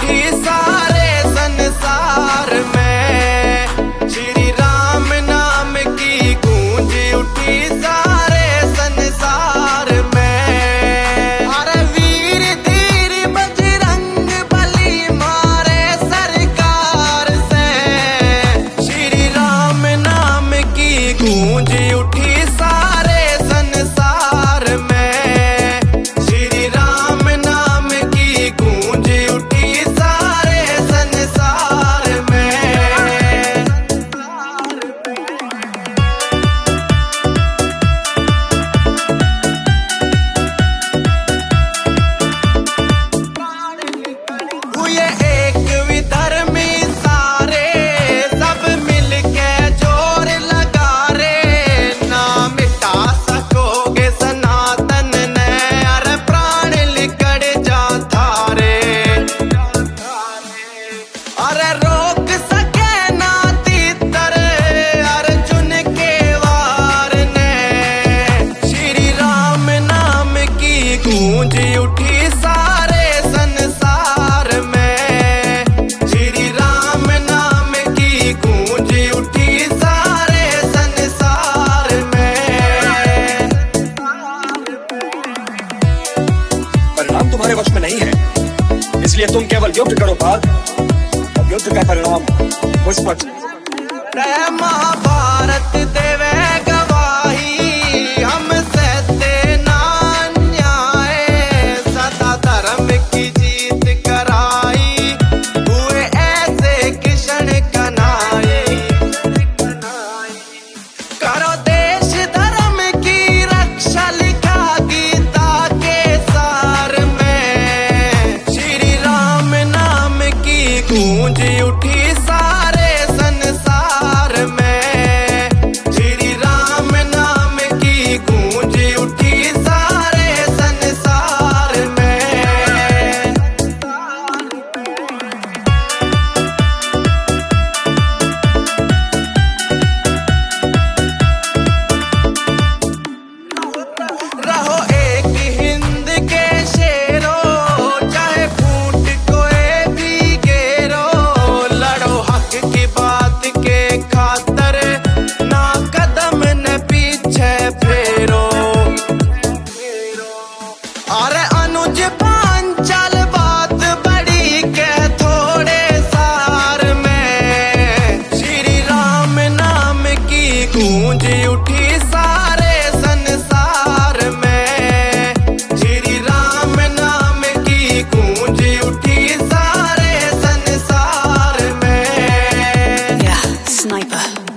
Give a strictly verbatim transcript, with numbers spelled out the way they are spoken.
उठी सारे संसार में, श्री राम नाम की गूंज उठी सारे संसार में। अरे वीर धीर बजरंग बली मारे सरकार से, श्री राम नाम की गूंज उठी सारे संसार में, श्री राम नाम की गूंज उठी सारे संसार में। हुए एक विधर्मी सारे, सब मिलके जोर लगा रे, ना मिटा सकोगे सनातन ने, अरे प्राण लिकड़ जाता रे। अरे रोक सके ना तीतर अर्जुन के वार ने, श्री राम नाम की गूंज उठी सारे संसार में, श्री राम नाम की गूंज उठी सारे संसार में। परिणाम तुम्हारे वश में नहीं है, इसलिए तुम केवल युद्ध करो पार्थ, और युद्ध का परिणाम मुझ पर जय महाभारत देवे गवाही, हम सहते ना अन्याय, सदा धर्म की जीत कराई, हुए ऐसे कृष्ण कन्हैया। करो देश धर्म की रक्षा लिखा गीता के सार में, श्री राम नाम की गूंज उठी सारे संसार में, श्री राम नाम की गूंज उठी सारे संसार में। रहो एक हिंद के शेरों, चाहे फूट कोई भी घेरो, लड़ो हक की बात के खातर, ना कदम न पीछे फेरो। अरे अनुज पांचाल बात बड़ी के थोड़े सार में, श्री राम नाम की गूंज उठी सारे संसार में, श्री राम नाम की गूंज उठी सारे संसार में। Yeah, sniper.